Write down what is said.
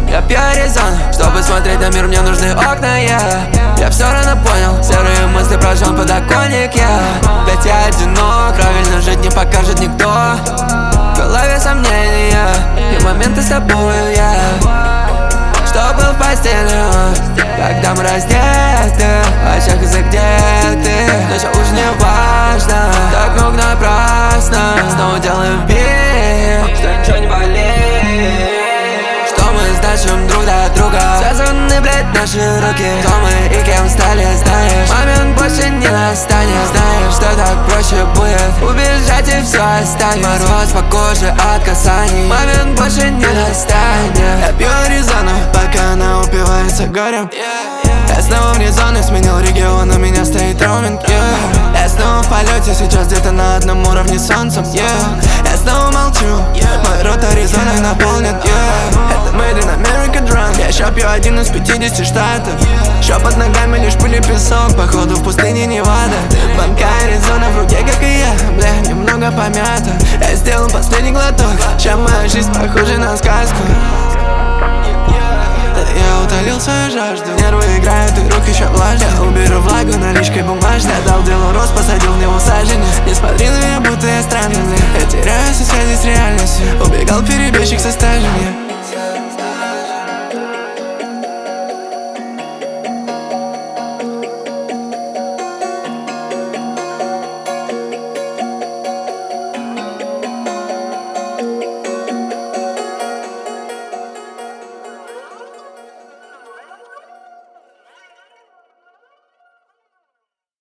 Я пью Аризону, чтобы смотреть на мир, мне нужны окна, Я все равно понял, серые мысли прожжен подоконник, Ведь я одинок, правильно жить не покажет никто. В голове сомнения, и моменты с тобой, Что был в постели, когда мы раздеты, в очах из-за где ты, но все уже не важно. Так много напрасно, снова делаем вид, что ничего не болит, что мы значим друг для друга. Связаны, блядь, наши руки, кто мы и кем стали, знаешь. Момент больше не настанет, знаешь, что так проще будет убежать и все останет. Мороз по коже от касаний, момент больше не настанет. Я пью Аризону, пока она упивается горем. Я снова вне зоны, сменил регион, у меня стоит роуминг, Я снова в полете, сейчас где-то на одном уровне с солнцем, Я снова молчу, мой рот Аризоной наполнен, Это made in America drunk. Я ща пью один из 50 штатов. Ща под ногами лишь пыль и песок, походу в пустыне Невада. Банка Аризона в руке, как и я, бля, немного помята. Я сделал последний глоток, ща моя жизнь похожа на сказку. Я утолил свою жажду, нервы играют и руки еще влажные. Я уберу влагу наличкой бумажной, дал делу рост, посадил в него саженец. Не смотри на меня, будто я странный, Я теряю все связи с реальностью, убегал перебежчик со стажем,